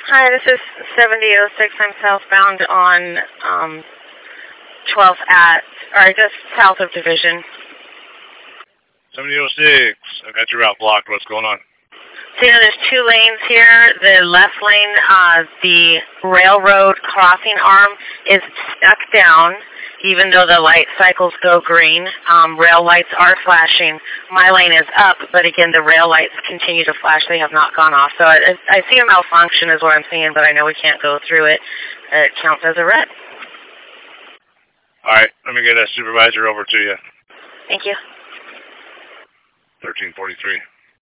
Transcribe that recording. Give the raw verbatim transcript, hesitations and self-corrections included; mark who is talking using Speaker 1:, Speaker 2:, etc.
Speaker 1: Hi, this is seventy oh six. I'm southbound on um, twelfth at, or just south of Division.
Speaker 2: seventy oh six. I got your route blocked. What's going on?
Speaker 1: So, you know, there's two lanes here. The left lane, uh, the railroad crossing arm is stuck down, even though the light cycles go green. Um, rail lights are flashing. My lane is up, but again, the rail lights continue to flash. They have not gone off. So I, I see a malfunction is what I'm seeing, but I know we can't go through it. It counts as a red.
Speaker 2: All right, let me get a supervisor over to you.
Speaker 1: Thank you.
Speaker 2: thirteen forty-three.